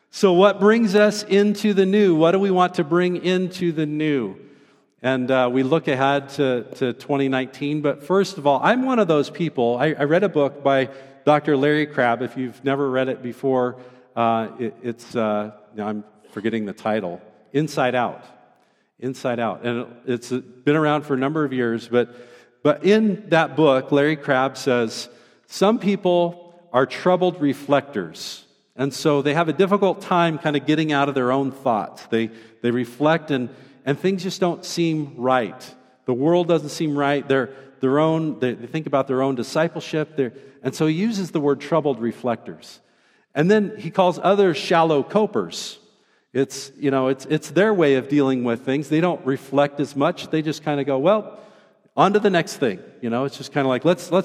So what brings us into the new? What do we want to bring into the new? And we look ahead to 2019. But first of all, I'm one of those people. I read a book by Dr. Larry Crabb. If you've never read it before, now I'm forgetting the title. Inside Out. Inside Out. And it's been around for a number of years. But in that book, Larry Crabb says, some people are troubled reflectors. And so they have a difficult time kind of getting out of their own thoughts. They reflect and things just don't seem right. The world doesn't seem right. They think about their own discipleship. And so he uses the word troubled reflectors. And then he calls others shallow copers. It's their way of dealing with things. They don't reflect as much. They just kind of go, well, on to the next thing. It's just kind of like, let's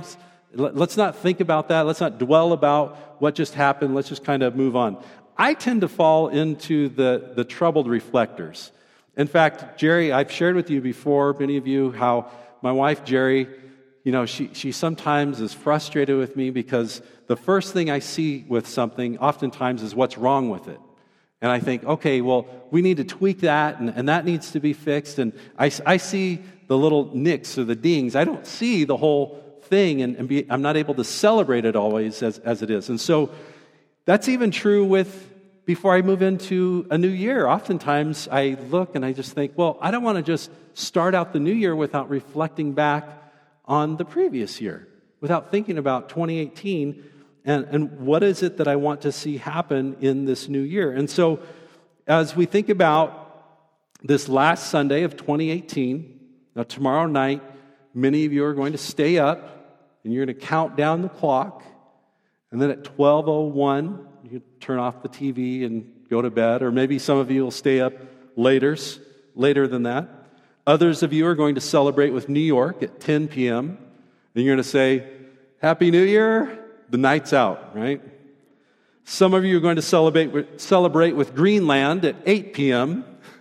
not think about that. Let's not dwell about what just happened. Let's just kind of move on. I tend to fall into the troubled reflectors. In fact, Jerry, I've shared with you before, many of you, how my wife, Jerry, she sometimes is frustrated with me because the first thing I see with something oftentimes is what's wrong with it. And I think, okay, well, we need to tweak that, and that needs to be fixed. And I see the little nicks or the dings. I don't see the whole thing, and I'm not able to celebrate it always as it is. And so that's even true before I move into a new year. Oftentimes I look and I just think, well, I don't want to just start out the new year without reflecting back on the previous year, without thinking about 2018 and what is it that I want to see happen in this new year. And so as we think about this last Sunday of 2018, now tomorrow night, many of you are going to stay up and you're going to count down the clock. And then at 12:01, you can turn off the TV and go to bed. Or maybe some of you will stay up later than that. Others of you are going to celebrate with New York at 10 p.m. And you're going to say, Happy New Year. The night's out, right? Some of you are going to celebrate with Greenland at 8 p.m.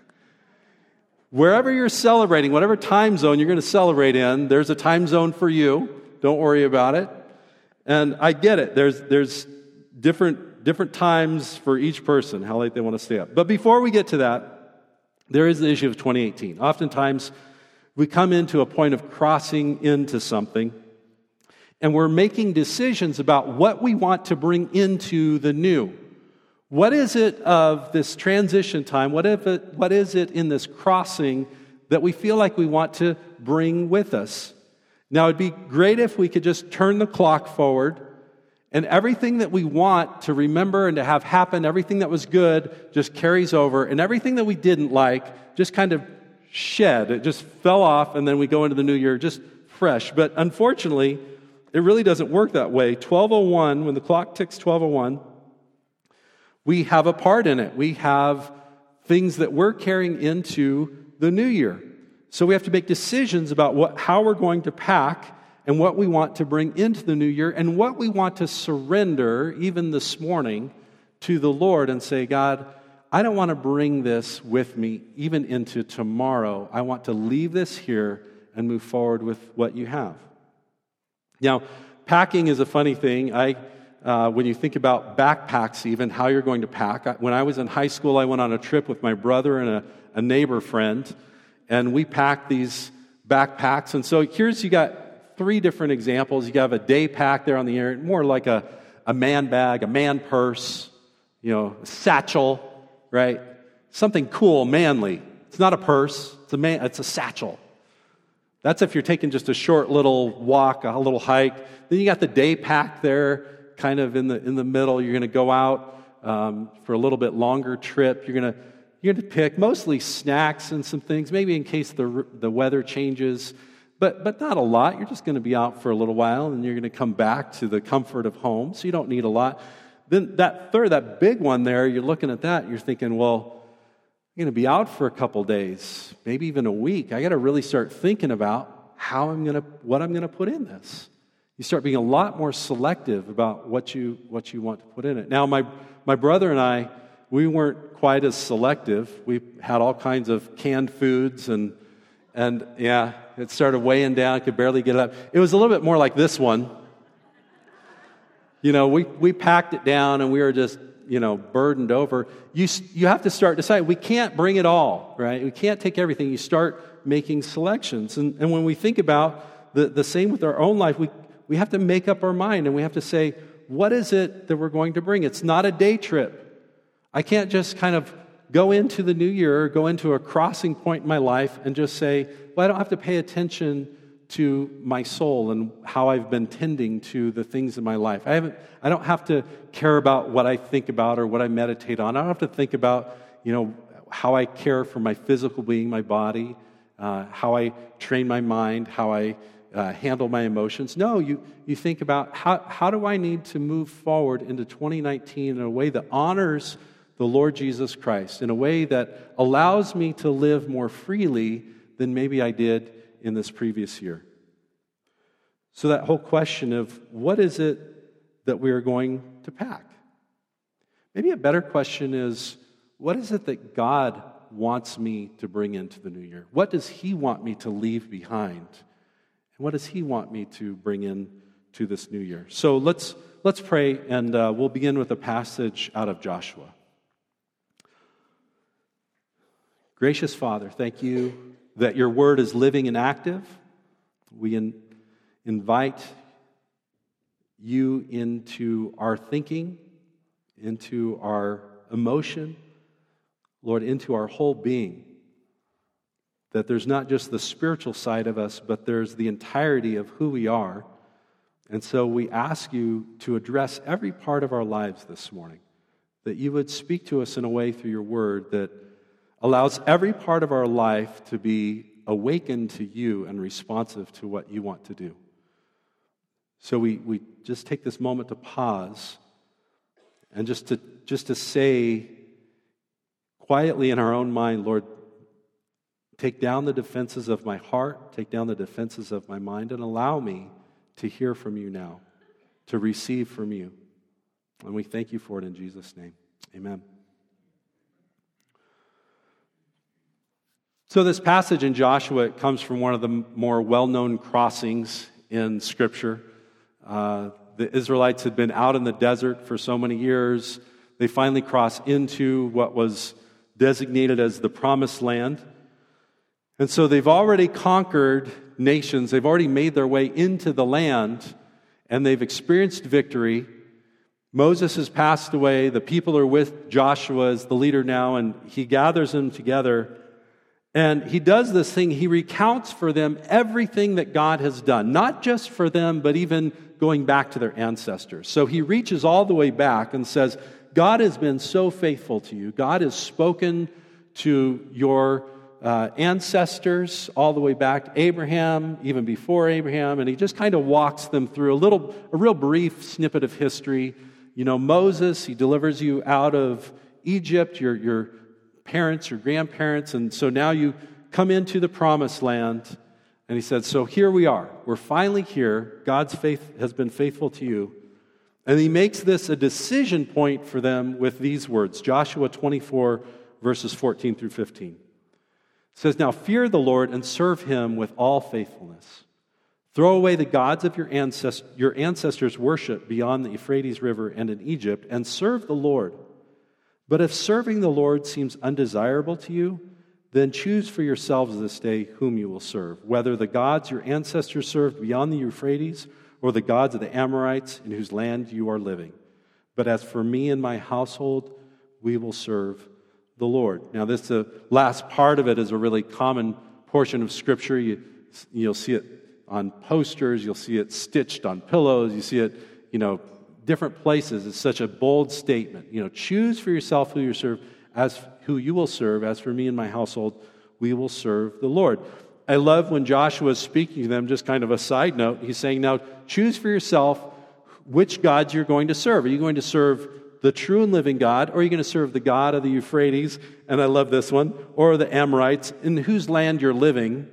Wherever you're celebrating, whatever time zone you're going to celebrate in, there's a time zone for you. Don't worry about it. And I get it. There's different times for each person, how late they want to stay up. But before we get to that, there is the issue of 2018. Oftentimes, we come into a point of crossing into something, and we're making decisions about what we want to bring into the new. What is it of this transition time? What is it in this crossing that we feel like we want to bring with us? Now, it'd be great if we could just turn the clock forward and everything that we want to remember and to have happen, everything that was good just carries over, and everything that we didn't like just kind of shed. It just fell off, and then we go into the new year just fresh. But unfortunately, it really doesn't work that way. 12:01, when the clock ticks 12:01, we have a part in it. We have things that we're carrying into the new year. So we have to make decisions about how we're going to pack and what we want to bring into the new year and what we want to surrender, even this morning, to the Lord and say, God, I don't want to bring this with me even into tomorrow. I want to leave this here and move forward with what you have. Now, packing is a funny thing. When you think about backpacks even, how you're going to pack. When I was in high school, I went on a trip with my brother and a neighbor friend, and we packed these backpacks. And so you got 3 different examples. You have a day pack there on the air, more like a man bag, a man purse, a satchel, right? Something cool, manly. It's not a purse, it's a satchel. That's if you're taking just a short little walk, a little hike. Then you got the day pack there, kind of in the middle. You're going to go out for a little bit longer trip. You're going to pick mostly snacks and some things, maybe in case the weather changes, but not a lot. You're just going to be out for a little while, and you're going to come back to the comfort of home. So you don't need a lot. Then that big one there, you're looking at that, you're thinking, well, I'm going to be out for a couple days, maybe even a week. I got to really start thinking about what I'm going to put in this. You start being a lot more selective about what you want to put in it. Now, my brother and I, we weren't quite as selective. We had all kinds of canned foods, and yeah, it started weighing down. I could barely get it up. It was a little bit more like this one. We packed it down, and we were just burdened over, you have to start deciding. We can't bring it all, right? We can't take everything. You start making selections. And when we think about the same with our own life, we have to make up our mind, and we have to say, what is it that we're going to bring? It's not a day trip. I can't just kind of go into the new year, go into a crossing point in my life and just say, well, I don't have to pay attention to my soul and how I've been tending to the things in my life. I don't have to care about what I think about or what I meditate on. I don't have to think about, how I care for my physical being, my body, how I train my mind, how I handle my emotions. No, you think about how do I need to move forward into 2019 in a way that honors the Lord Jesus Christ, in a way that allows me to live more freely than maybe I did in this previous year. So that whole question of what is it that we are going to pack? Maybe a better question is, what is it that God wants me to bring into the new year? What does He want me to leave behind? And what does He want me to bring in to this new year? So let's pray, and we'll begin with a passage out of Joshua. Gracious Father, thank you that your word is living and active. We invite you into our thinking, into our emotion, Lord, into our whole being. That there's not just the spiritual side of us, but there's the entirety of who we are. And so we ask you to address every part of our lives this morning, that you would speak to us in a way through your word that allows every part of our life to be awakened to you and responsive to what you want to do. So we just take this moment to pause and just to say quietly in our own mind, Lord, take down the defenses of my heart, take down the defenses of my mind, and allow me to hear from you now, to receive from you. And we thank you for it in Jesus' name. Amen. So this passage in Joshua comes from one of the more well-known crossings in Scripture. The Israelites had been out in the desert for so many years. They finally cross into what was designated as the Promised Land. And so they've already conquered nations. They've already made their way into the land, and they've experienced victory. Moses has passed away. The people are with Joshua as the leader now, and he gathers them together. And he does this thing. He recounts for them everything that God has done, not just for them, but even going back to their ancestors. So he reaches all the way back and says, God has been so faithful to you. God has spoken to your ancestors all the way back to Abraham, even before Abraham, and he just kind of walks them through a real brief snippet of history. Moses, he delivers you out of Egypt, your parents, your grandparents, and so now you come into the Promised Land. And he said, so here we are. We're finally here. God's faith has been faithful to you. And he makes this a decision point for them with these words, Joshua 24, verses 14 through 15. It says, now fear the Lord and serve him with all faithfulness. Throw away the gods of your ancestors' worship beyond the Euphrates River and in Egypt, and serve the Lord. But if serving the Lord seems undesirable to you, then choose for yourselves this day whom you will serve, whether the gods your ancestors served beyond the Euphrates or the gods of the Amorites in whose land you are living. But as for me and my household, we will serve the Lord. Now, the last part of it is a really common portion of Scripture. You'll see it on posters. You'll see it stitched on pillows. You see it, different places. It's such a bold statement. Choose for yourself who you will serve. As for me and my household, we will serve the Lord. I love when Joshua is speaking to them, just kind of a side note. He's saying, now choose for yourself which gods you're going to serve. Are you going to serve the true and living God, or are you going to serve the God of the Euphrates, and I love this one, or the Amorites, in whose land you're living?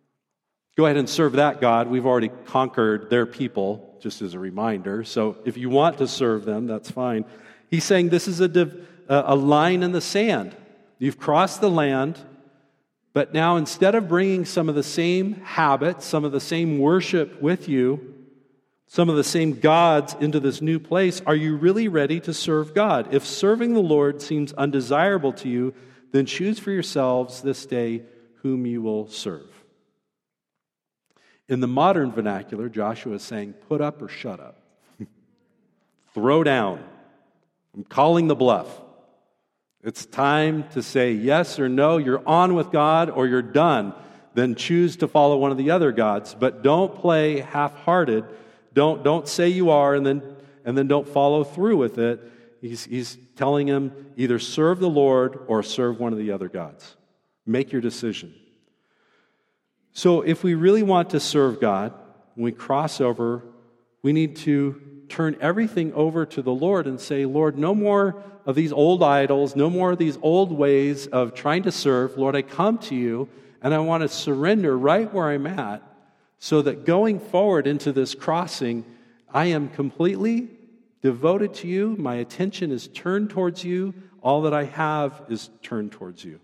Go ahead and serve that God. We've already conquered their people, just as a reminder. So if you want to serve them, that's fine. He's saying this is a line in the sand. You've crossed the land, but now instead of bringing some of the same habits, some of the same worship with you, some of the same gods into this new place, are you really ready to serve God? If serving the Lord seems undesirable to you, then choose for yourselves this day whom you will serve. In the modern vernacular, Joshua is saying, put up or shut up. Throw down. I'm calling the bluff. It's time to say yes or no. You're on with God or you're done. Then choose to follow one of the other gods. But don't play half-hearted. Don't say you are and then don't follow through with it. He's telling him either serve the Lord or serve one of the other gods. Make your decision. So if we really want to serve God, when we cross over, we need to turn everything over to the Lord and say, Lord, no more of these old idols, no more of these old ways of trying to serve. Lord, I come to you and I want to surrender right where I'm at so that going forward into this crossing, I am completely devoted to you. My attention is turned towards you. All that I have is turned towards you.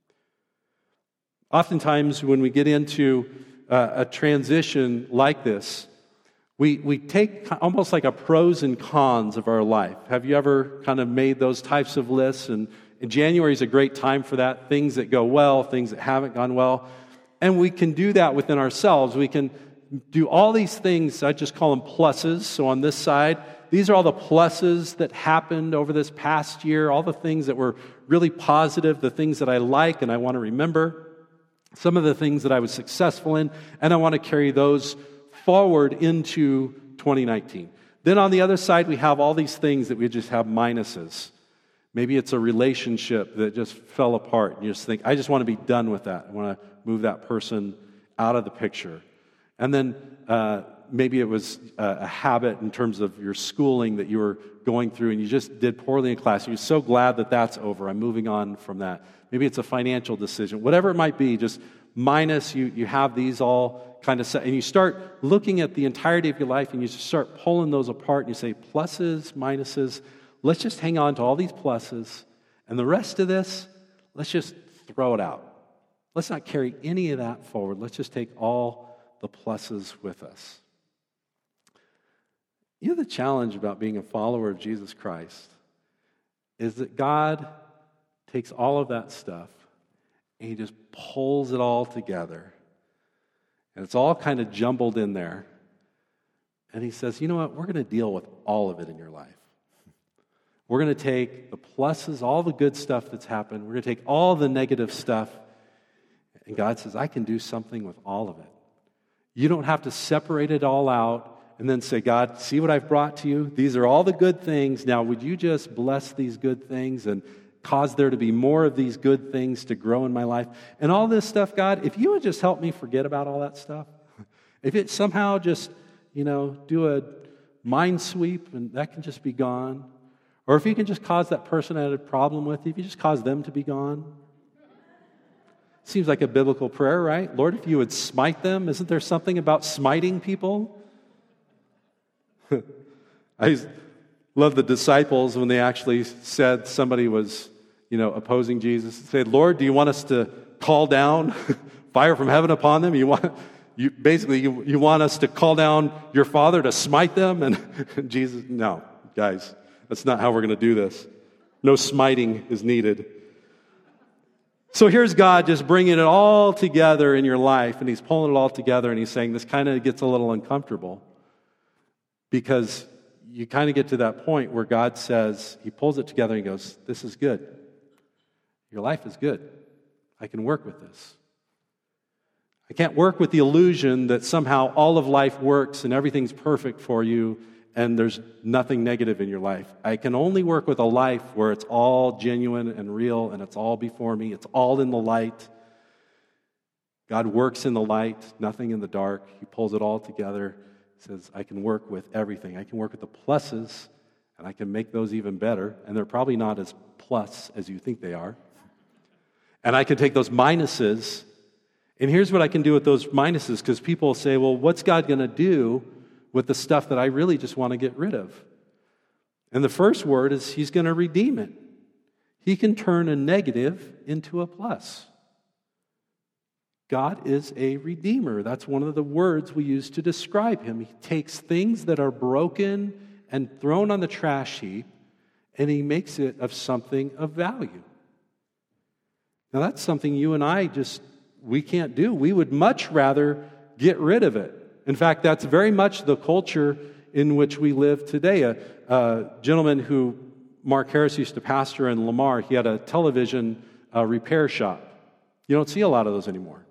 Oftentimes when we get into a transition like this, we take almost like a pros and cons of our life. Have you ever kind of made those types of lists? And January is a great time for that. Things that go well, things that haven't gone well. And we can do that within ourselves. We can do all these things. I just call them pluses. So on this side, these are all the pluses that happened over this past year, all the things that were really positive, the things that I like and I want to remember, some of the things that I was successful in, and I want to carry those forward into 2019. Then on the other side, we have all these things that we just have minuses. Maybe it's a relationship that just fell apart, and you just think, I just want to be done with that. I want to move that person out of the picture. And then maybe it was a habit in terms of your schooling that you were going through, and you just did poorly in class. You're so glad that that's over. I'm moving on from that. Maybe it's a financial decision. Whatever it might be, just minus, you have these all kind of set. And you start looking at the entirety of your life, and you just start pulling those apart, and you say, pluses, minuses. Let's just hang on to all these pluses, and the rest of this, let's just throw it out. Let's not carry any of that forward. Let's just take all the pluses with us. You know, the challenge about being a follower of Jesus Christ is that God takes all of that stuff and He just pulls it all together. And it's all kind of jumbled in there. And He says, you know what? We're going to deal with all of it in your life. We're going to take the pluses, all the good stuff that's happened. We're going to take all the negative stuff. And God says, I can do something with all of it. You don't have to separate it all out and then say, God, see what I've brought to you? These are all the good things. Now, would you just bless these good things and cause there to be more of these good things to grow in my life? And all this stuff, God, if you would just help me forget about all that stuff, if it somehow just, do a mind sweep and that can just be gone, or if you can just cause that person I had a problem with, if you just cause them to be gone. Seems like a biblical prayer, right? Lord, if you would smite them, isn't there something about smiting people? I love the disciples when they actually said somebody was, opposing Jesus. They said, Lord, do you want us to call down fire from heaven upon them? You want us to call down your Father to smite them? And Jesus, no, guys, that's not how we're going to do this. No smiting is needed. So here's God just bringing it all together in your life, and He's pulling it all together, and He's saying this kind of gets a little uncomfortable because you kind of get to that point where God says, He pulls it together and He goes, this is good. Your life is good. I can work with this. I can't work with the illusion that somehow all of life works and everything's perfect for you and there's nothing negative in your life. I can only work with a life where it's all genuine and real and it's all before me. It's all in the light. God works in the light, nothing in the dark. He pulls it all together. He says, I can work with everything. I can work with the pluses and I can make those even better. And they're probably not as plus as you think they are. And I can take those minuses, and here's what I can do with those minuses, because people say, well, what's God going to do with the stuff that I really just want to get rid of? And the first word is He's going to redeem it. He can turn a negative into a plus. God is a redeemer. That's one of the words we use to describe him. He takes things that are broken and thrown on the trash heap, and he makes it of something of value. Now that's something you and I we can't do. We would much rather get rid of it. In fact, that's very much the culture in which we live today. A gentleman who Mark Harris used to pastor in Lamar, he had a television repair shop. You don't see a lot of those anymore.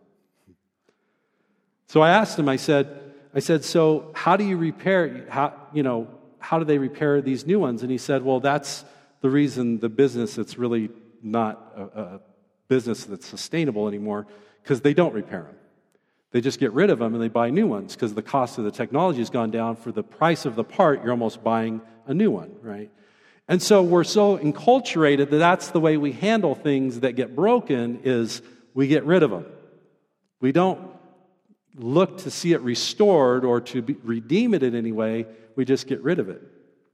So I asked him, I said, so how do you repair, how do they repair these new ones? And he said, well, that's the reason the business, it's really not a business that's sustainable anymore, because they don't repair them. They just get rid of them and they buy new ones because the cost of the technology has gone down. For the price of the part, you're almost buying a new one, right? And so we're so enculturated that that's the way we handle things that get broken, is we get rid of them. We don't look to see it restored or to redeem it in any way. We just get rid of it.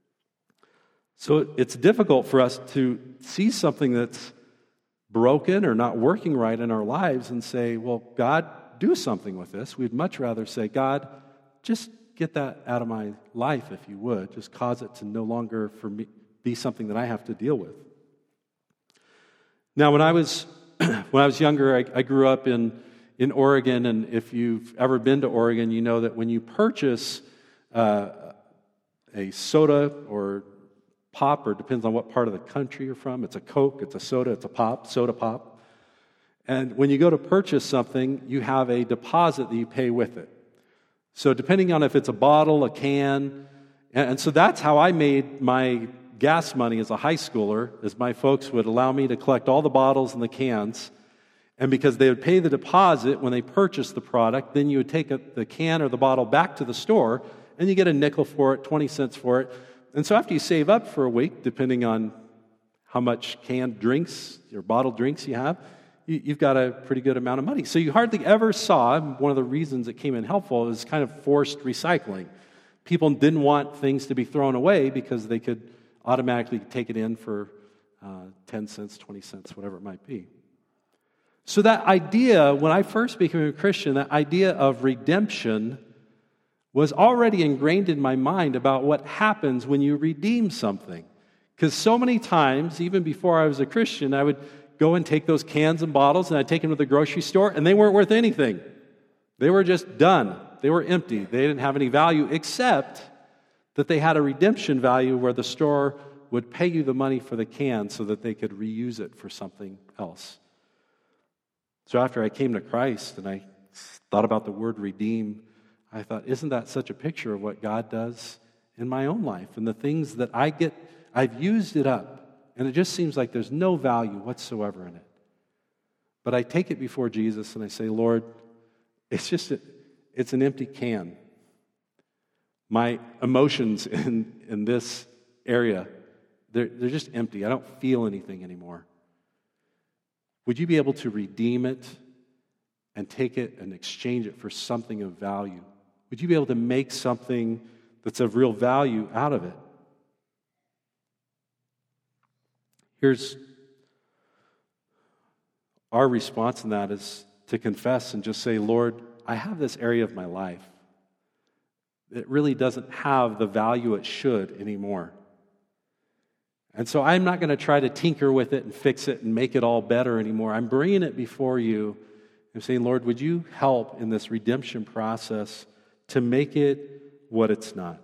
So it's difficult for us to see something that's broken or not working right in our lives and say, well, God, do something with this. We'd much rather say, God, just get that out of my life if you would. Just cause it to no longer for me be something that I have to deal with. Now, when I was younger, I grew up in Oregon, and if you've ever been to Oregon, you know that when you purchase a soda or pop, or depends on what part of the country you're from, it's a Coke, it's a soda, it's a pop, soda pop. And when you go to purchase something, you have a deposit that you pay with it. So depending on if it's a bottle, a can, and so that's how I made my gas money as a high schooler, is my folks would allow me to collect all the bottles and the cans, and because they would pay the deposit when they purchased the product, then you would take the can or the bottle back to the store, and you get a nickel for it, 20 cents for it. And so after you save up for a week, depending on how much canned drinks or bottled drinks you have, you've got a pretty good amount of money. So you hardly ever saw, one of the reasons it came in helpful is kind of forced recycling. People didn't want things to be thrown away because they could automatically take it in for 10 cents, 20 cents, whatever it might be. So that idea, when I first became a Christian, that idea of redemption was already ingrained in my mind about what happens when you redeem something. Because so many times, even before I was a Christian, I would go and take those cans and bottles, and I'd take them to the grocery store, and they weren't worth anything. They were just done. They were empty. They didn't have any value, except that they had a redemption value where the store would pay you the money for the can so that they could reuse it for something else. So after I came to Christ and I thought about the word redeem, I thought, isn't that such a picture of what God does in my own life? And the things that I get, I've used it up, and it just seems like there's no value whatsoever in it. But I take it before Jesus and I say, Lord, it's an empty can. My emotions in this area, they're just empty. I don't feel anything anymore. Would you be able to redeem it and take it and exchange it for something of value? Would you be able to make something that's of real value out of it? Here's our response in that, is to confess and just say, Lord, I have this area of my life that really doesn't have the value it should anymore. And so I'm not going to try to tinker with it and fix it and make it all better anymore. I'm bringing it before you and saying, Lord, would you help in this redemption process to make it what it's not?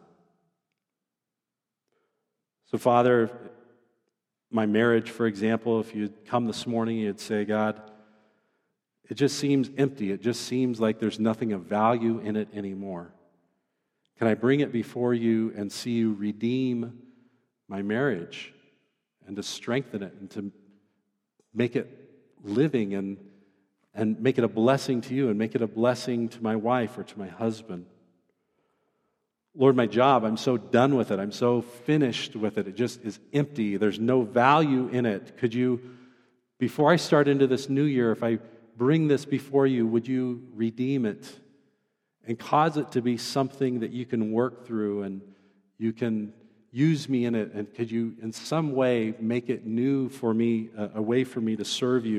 So, Father, my marriage, for example, if you'd come this morning, you'd say, God, it just seems empty. It just seems like there's nothing of value in it anymore. Can I bring it before you and see you redeem my marriage and to strengthen it and to make it living and make it a blessing to you and make it a blessing to my wife or to my husband? Lord, my job, I'm so done with it. I'm so finished with it. It just is empty. There's no value in it. Could you, before I start into this new year, if I bring this before you, would you redeem it and cause it to be something that you can work through and you can use me in it? And could you in some way make it new for me, a way for me to serve you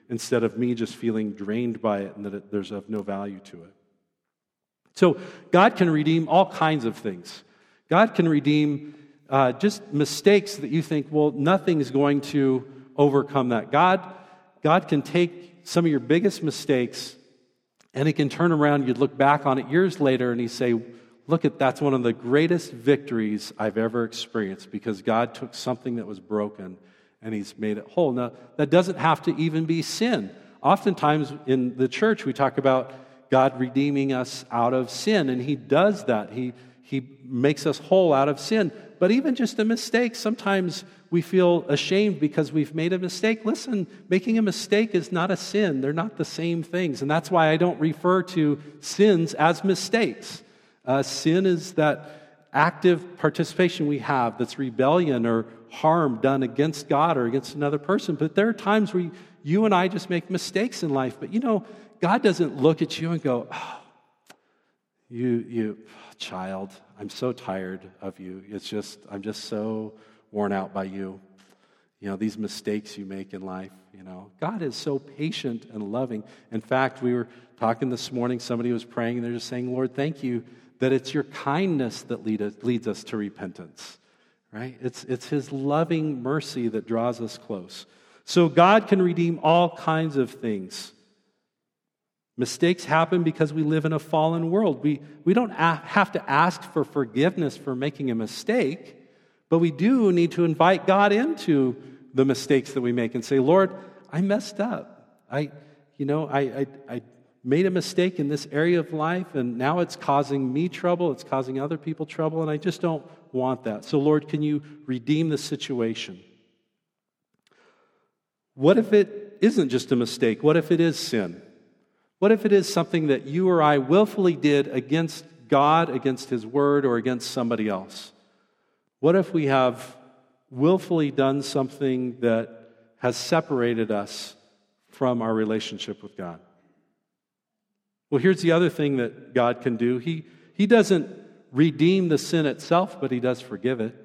instead of me just feeling drained by it and that there's of no value to it. So God can redeem all kinds of things. God can redeem just mistakes that you think, well, nothing's going to overcome that. God can take some of your biggest mistakes and He can turn around, you'd look back on it years later and He'd say, that's one of the greatest victories I've ever experienced because God took something that was broken and He's made it whole. Now, that doesn't have to even be sin. Oftentimes in the church, we talk about God redeeming us out of sin, and He does that. He makes us whole out of sin. But even just a mistake, sometimes we feel ashamed because we've made a mistake. Listen, making a mistake is not a sin. They're not the same things. And that's why I don't refer to sins as mistakes. Sin is that active participation we have that's rebellion or harm done against God or against another person. But there are times where you and I just make mistakes in life. But God doesn't look at you and go, oh, you child, I'm so tired of you. I'm just so worn out by you. These mistakes you make in life, God is so patient and loving. In fact, we were talking this morning, somebody was praying, and they're just saying, Lord, thank you that it's your kindness that leads us to repentance, right? It's His loving mercy that draws us close. So God can redeem all kinds of things. Mistakes happen because we live in a fallen world. We don't have to ask for forgiveness for making a mistake, but we do need to invite God into the mistakes that we make and say, Lord, I messed up. I made a mistake in this area of life, and now it's causing me trouble, it's causing other people trouble, and I just don't want that. So, Lord, can you redeem the situation? What if it isn't just a mistake? What if it is sin? What if it is something that you or I willfully did against God, against His Word, or against somebody else? What if we have willfully done something that has separated us from our relationship with God? Well, here's the other thing that God can do. He doesn't redeem the sin itself, but He does forgive it.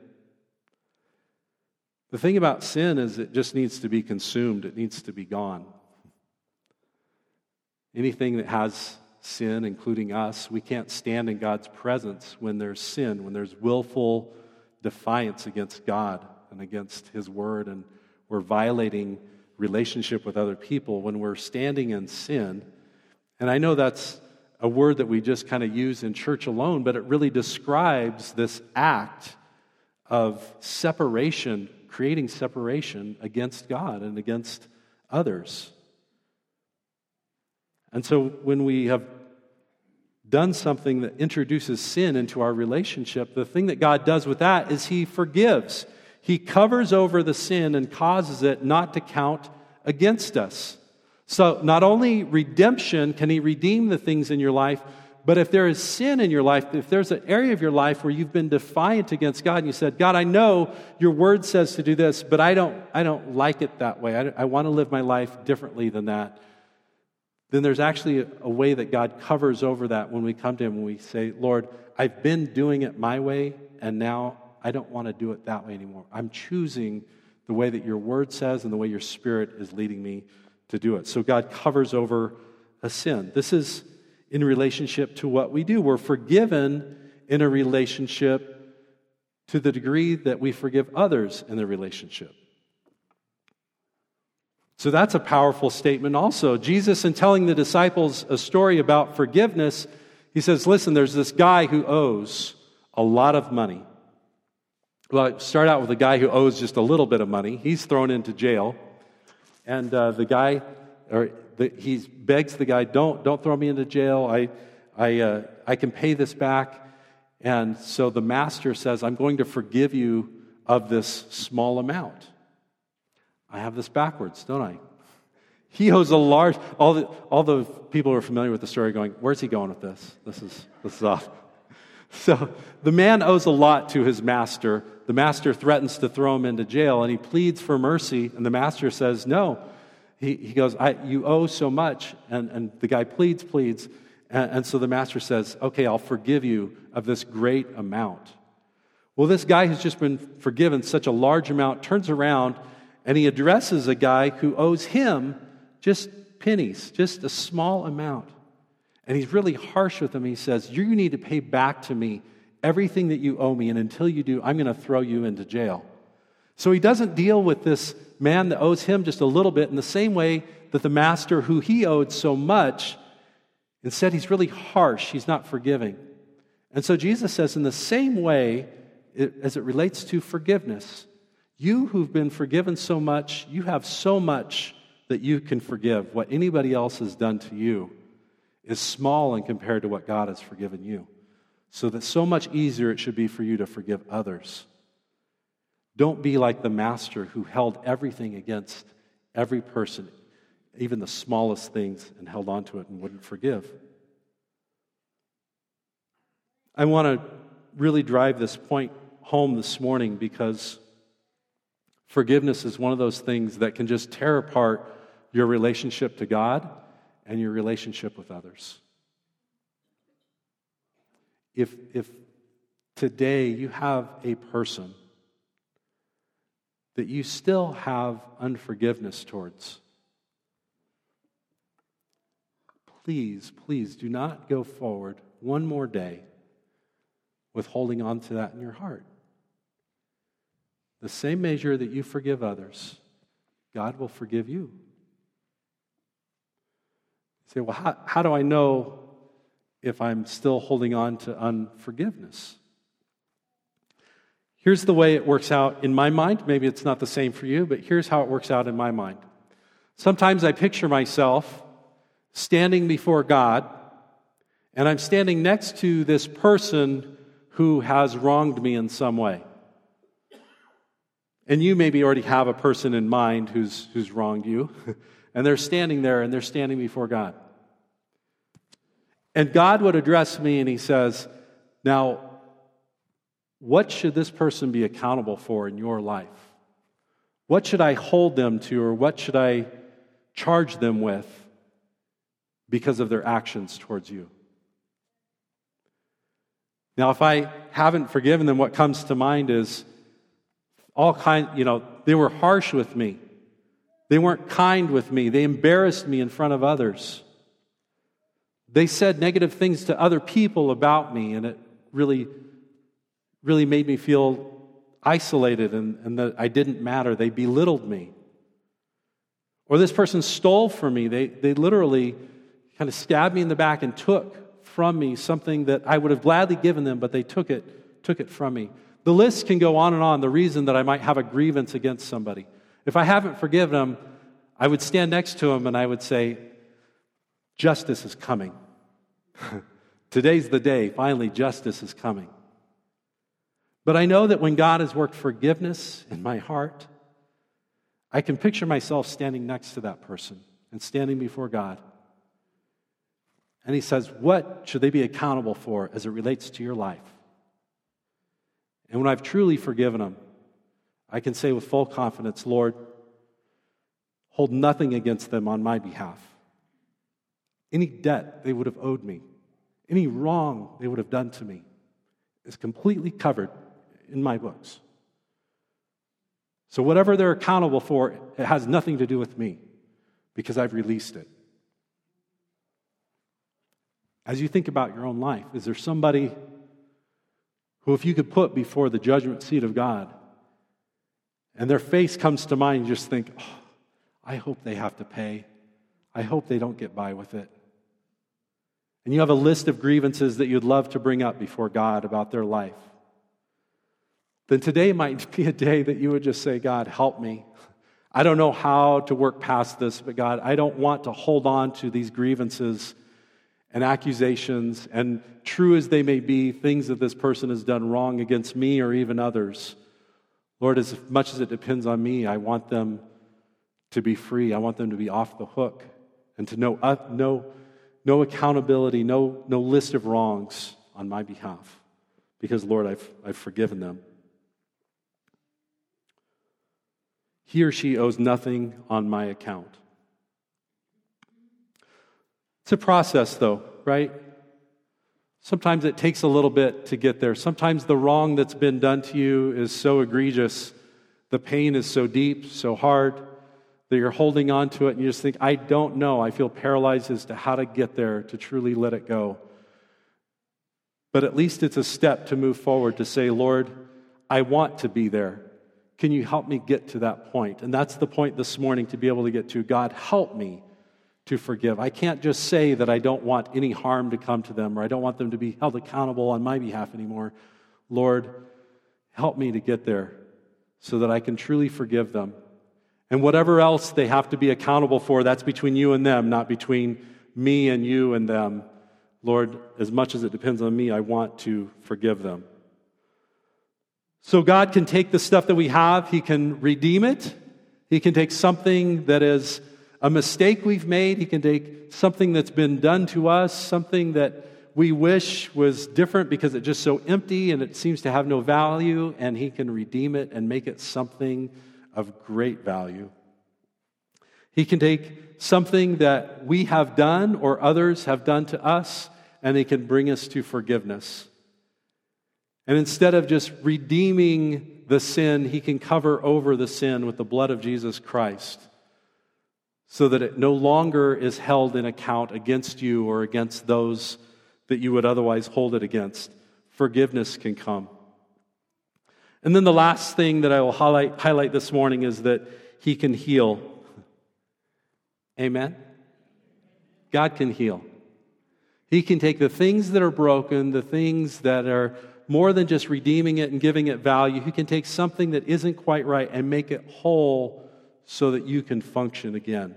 The thing about sin is it just needs to be consumed. It needs to be gone. Anything that has sin, including us, we can't stand in God's presence when there's sin, when there's willful defiance against God and against His Word, and we're violating relationship with other people when we're standing in sin. And I know that's a word that we just kind of use in church alone, but it really describes this act of separation, creating separation against God and against others. And so when we have done something that introduces sin into our relationship, the thing that God does with that is He forgives. He covers over the sin and causes it not to count against us. So not only redemption can He redeem the things in your life, but if there is sin in your life, if there's an area of your life where you've been defiant against God and you said, God, I know your word says to do this, but I don't like it that way. I want to live my life differently than that. Then there's actually a way that God covers over that when we come to Him, when we say, Lord, I've been doing it my way, and now I don't want to do it that way anymore. I'm choosing the way that your word says and the way your Spirit is leading me to do it. So God covers over a sin. This is in relationship to what we do. We're forgiven in a relationship to the degree that we forgive others in the relationship. So that's a powerful statement also. Jesus, in telling the disciples a story about forgiveness, He says, listen, there's this guy who owes a lot of money. Well, start out with a guy who owes just a little bit of money. He's thrown into jail. And he begs the guy, don't throw me into jail. I can pay this back. And so the master says, I'm going to forgive you of this small amount. I have this backwards, don't I? He owes a large. All the people who are familiar with the story going, where's he going with this? This is off. So the man owes a lot to his master. The master threatens to throw him into jail, and he pleads for mercy, and the master says, no. He goes, you owe so much, and the guy pleads, and so the master says, okay, I'll forgive you of this great amount. Well, this guy who's just been forgiven such a large amount turns around, and he addresses a guy who owes him just pennies, just a small amount. And he's really harsh with them. He says, you need to pay back to me everything that you owe me, and until you do, I'm going to throw you into jail. So he doesn't deal with this man that owes him just a little bit in the same way that the master who he owed so much, instead he's really harsh, he's not forgiving. And so Jesus says, in the same way, as it relates to forgiveness, you who've been forgiven so much, you have so much that you can forgive. What anybody else has done to you is small in compared to what God has forgiven you. So that so much easier it should be for you to forgive others. Don't be like the master who held everything against every person, even the smallest things, and held on to it and wouldn't forgive. I want to really drive this point home this morning because forgiveness is one of those things that can just tear apart your relationship to God and your relationship with others. If today you have a person that you still have unforgiveness towards, please do not go forward one more day with holding on to that in your heart. The same measure that you forgive others, God will forgive you. You say, well, how do I know if I'm still holding on to unforgiveness? Here's the way it works out in my mind. Maybe it's not the same for you, but here's how it works out in my mind. Sometimes I picture myself standing before God, and I'm standing next to this person who has wronged me in some way. And you maybe already have a person in mind who's wronged you, and they're standing there, and they're standing before God. And God would address me, and he says, now, what should this person be accountable for in your life? What should I hold them to, or what should I charge them with because of their actions towards you? Now, if I haven't forgiven them, what comes to mind is they were harsh with me. They weren't kind with me. They embarrassed me in front of others. They said negative things to other people about me, and it really made me feel isolated and that I didn't matter. They belittled me. Or this person stole from me. They literally kind of stabbed me in the back and took from me something that I would have gladly given them, but they took it from me. The list can go on and on, the reason that I might have a grievance against somebody. If I haven't forgiven them, I would stand next to them and I would say, justice is coming. Today's the day. Finally, justice is coming. But I know that when God has worked forgiveness in my heart, I can picture myself standing next to that person and standing before God. And he says, what should they be accountable for as it relates to your life? And when I've truly forgiven them, I can say with full confidence, Lord, hold nothing against them on my behalf. Any debt they would have owed me, any wrong they would have done to me, is completely covered in my books. So whatever they're accountable for, it has nothing to do with me because I've released it. As you think about your own life, is there somebody who, if you could put before the judgment seat of God, and their face comes to mind, you just think, oh, I hope they have to pay. I hope they don't get by with it. And you have a list of grievances that you'd love to bring up before God about their life. Then today might be a day that you would just say, God, help me. I don't know how to work past this, but God, I don't want to hold on to these grievances and accusations, and true as they may be, things that this person has done wrong against me or even others. Lord, as much as it depends on me, I want them to be free. I want them to be off the hook and to no accountability, no list of wrongs on my behalf. Because, Lord, I've forgiven them. He or she owes nothing on my account. It's a process, though, right? Sometimes it takes a little bit to get there. Sometimes the wrong that's been done to you is so egregious, the pain is so deep, so hard, that you're holding on to it and you just think, I don't know. I feel paralyzed as to how to get there to truly let it go. But at least it's a step to move forward to say, Lord, I want to be there. Can you help me get to that point? And that's the point this morning to be able to get to. God, help me to forgive. I can't just say that I don't want any harm to come to them or I don't want them to be held accountable on my behalf anymore. Lord, help me to get there so that I can truly forgive them. And whatever else they have to be accountable for, that's between you and them, not between me and you and them. Lord, as much as it depends on me, I want to forgive them. So God can take the stuff that we have, He can redeem it. He can take something that is a mistake we've made. He can take something that's been done to us, something that we wish was different because it's just so empty and it seems to have no value, and He can redeem it and make it something of great value. He can take something that we have done or others have done to us, and He can bring us to forgiveness. And instead of just redeeming the sin, He can cover over the sin with the blood of Jesus Christ so that it no longer is held in account against you or against those that you would otherwise hold it against. Forgiveness can come. And then the last thing that I will highlight this morning is that He can heal. Amen? God can heal. He can take the things that are broken, the things that are more than just redeeming it and giving it value. He can take something that isn't quite right and make it whole so that you can function again.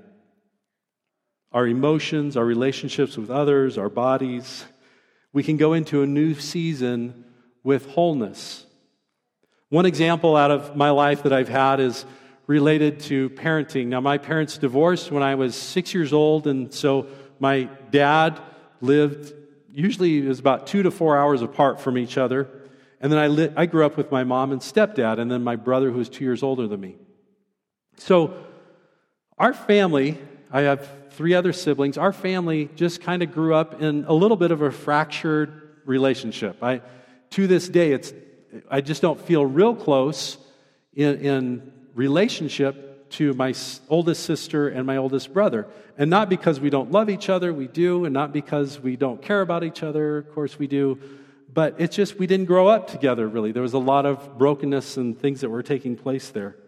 Our emotions, our relationships with others, our bodies, we can go into a new season with wholeness. One example out of my life that I've had is related to parenting. Now, my parents divorced when I was 6 years old, and so my dad lived, usually it was about 2 to 4 hours apart from each other. And then I grew up with my mom and stepdad, and then my brother who was 2 years older than me. So our family, I have 3 other siblings, our family just kind of grew up in a little bit of a fractured relationship. To this day, I just don't feel real close in relationship to my oldest sister and my oldest brother. And not because we don't love each other, we do, and not because we don't care about each other, of course we do, but it's just we didn't grow up together, really. There was a lot of brokenness and things that were taking place there.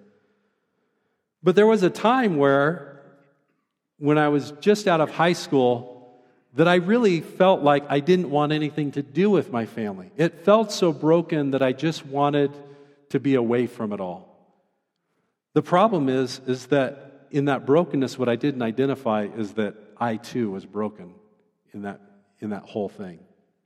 But there was a time when I was just out of high school, that I really felt like I didn't want anything to do with my family. It felt so broken that I just wanted to be away from it all. The problem is that in that brokenness, what I didn't identify is that I too was broken in that whole thing.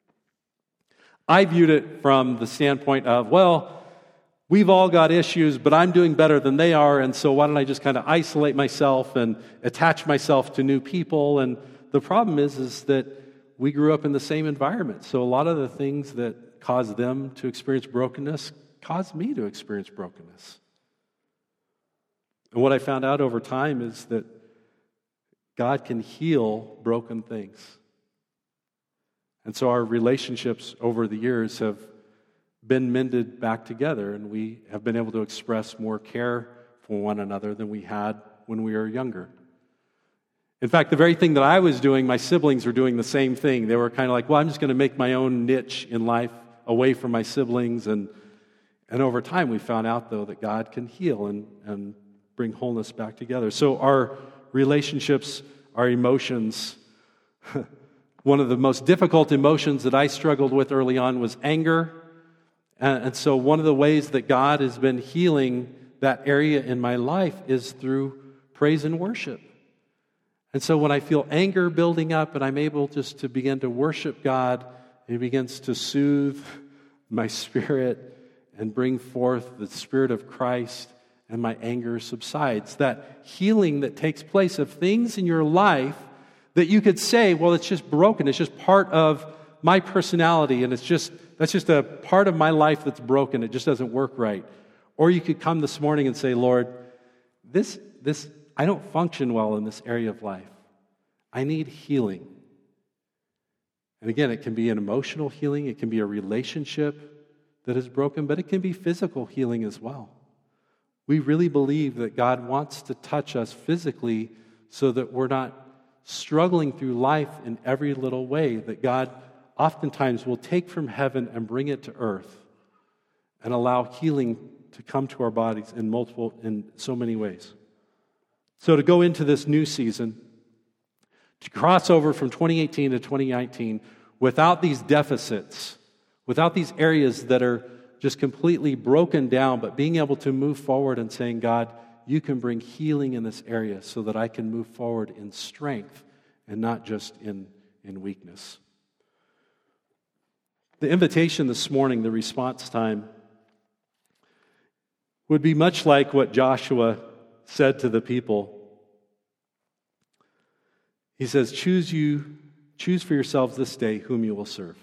I viewed it from the standpoint of, well, we've all got issues, but I'm doing better than they are, and so why don't I just kind of isolate myself and attach myself to new people? And the problem is that we grew up in the same environment. So a lot of the things that caused them to experience brokenness caused me to experience brokenness. And what I found out over time is that God can heal broken things. And so our relationships over the years have been mended back together, and we have been able to express more care for one another than we had when we were younger. In fact, the very thing that I was doing, my siblings were doing the same thing. They were kind of like, well, I'm just going to make my own niche in life away from my siblings. And over time, we found out, though, that God can heal and bring wholeness back together. So our relationships, our emotions, one of the most difficult emotions that I struggled with early on was anger. And so one of the ways that God has been healing that area in my life is through praise and worship. And so when I feel anger building up and I'm able just to begin to worship God, He begins to soothe my spirit and bring forth the Spirit of Christ, and my anger subsides. That healing that takes place of things in your life that you could say, well, it's just broken. It's just part of my personality, and that's just a part of my life that's broken. It just doesn't work right. Or you could come this morning and say, Lord, this I don't function well in this area of life. I need healing. And again, it can be an emotional healing. It can be a relationship that is broken, but it can be physical healing as well. We really believe that God wants to touch us physically so that we're not struggling through life in every little way, that God oftentimes will take from heaven and bring it to earth and allow healing to come to our bodies in so many ways. So to go into this new season, to cross over from 2018 to 2019 without these deficits, without these areas that are just completely broken down, but being able to move forward and saying, God, you can bring healing in this area so that I can move forward in strength and not just in weakness. The invitation this morning, the response time, would be much like what Joshua said to the people. He says, choose for yourselves this day whom you will serve.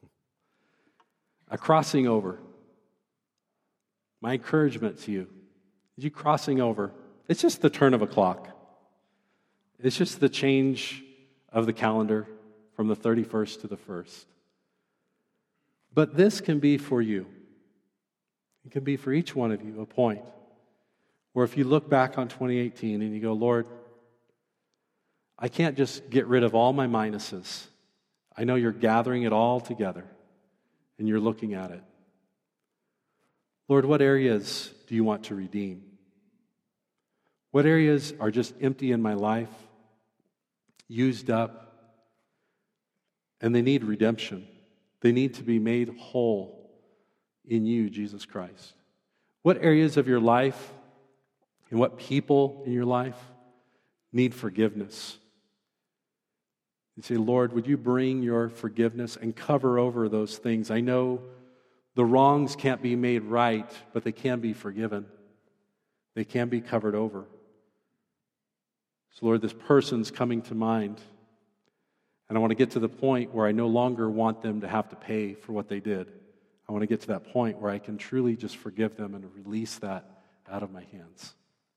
A crossing over. My encouragement to you, is you crossing over. It's just the turn of a clock. It's just the change of the calendar from the 31st to the 1st. But this can be for you. It can be for each one of you a point where if you look back on 2018 and you go, Lord, I can't just get rid of all my minuses. I know you're gathering it all together and you're looking at it. Lord, what areas do you want to redeem? What areas are just empty in my life, used up, and they need redemption? They need to be made whole in you, Jesus Christ. What areas of your life and what people in your life need forgiveness? You say, Lord, would you bring your forgiveness and cover over those things? I know the wrongs can't be made right, but they can be forgiven. They can be covered over. So, Lord, this person's coming to mind. And I want to get to the point where I no longer want them to have to pay for what they did. I want to get to that point where I can truly just forgive them and release that out of my hands.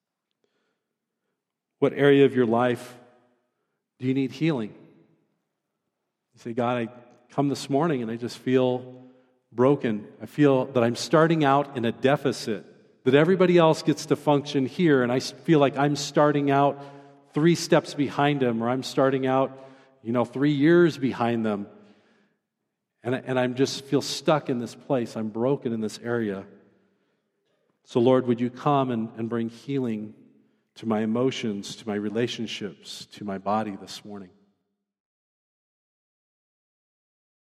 What area of your life do you need healing? You say, God, I come this morning and I just feel broken. I feel that I'm starting out in a deficit, that everybody else gets to function here, and I feel like I'm starting out 3 steps behind them, or I'm starting out 3 years behind them. And I'm just feel stuck in this place. I'm broken in this area. So Lord, would you come and bring healing to my emotions, to my relationships, to my body this morning?